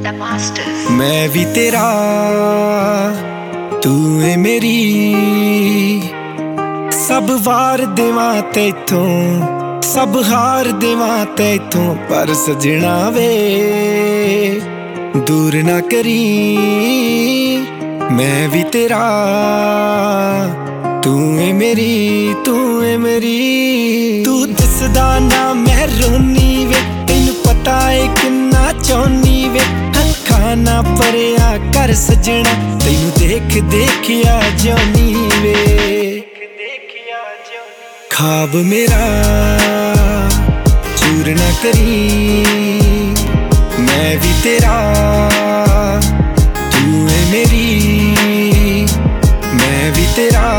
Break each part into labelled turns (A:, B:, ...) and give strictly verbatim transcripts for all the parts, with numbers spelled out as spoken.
A: The Masters।
B: मैं भी तेरा तू है मेरी, सब वार देवां तैथों सब हार देवां तैथों, पर सजना वे दूर ना करी। मैं भी तेरा तू है मेरी, तू है मेरी। तू दिसदा ना मैं रोनी वे, तैनू पता है किन्ना चाहनी वे। अखां ना परिया कर सजना, तैनू देख देखिया जानी वे। ख्वाब मेरा चूर ना करी, मैं भी तेरा तू है मेरी। मैं भी तेरा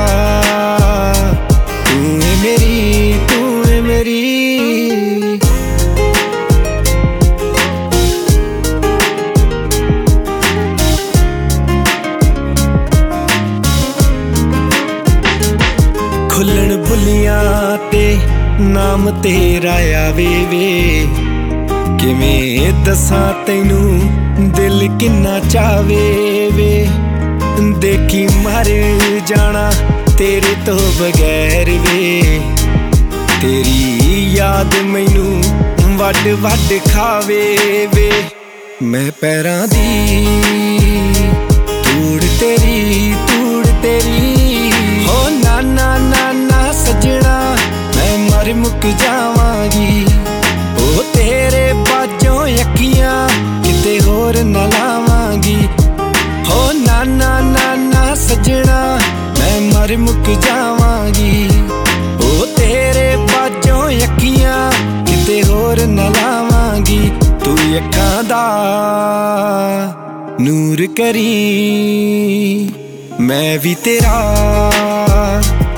B: तू है मेरी, तू है मेरी। खुलन बुलियां ते नाम तेरा आवे वे, किवें दसां तैनू दिल किन्ना चावे वे। देखी मर जाना तेरे तो बगैर वे, तेरी याद मैनू वड वड खावे वे। मैं पैरां दी तूड़ तेरी तूड़ तेरी, हो नाना नाना सजना मैं मर मुक जावांगी। ओ तेरे बाजों अखियां किते होर न लावांगी। हो नाना नाना सजना मैं मर मुक जावांगी। ओ तेरे बाजों अखियां किते होर न लावांगी। तू अखां दा नूर करी, मैं भी तेरा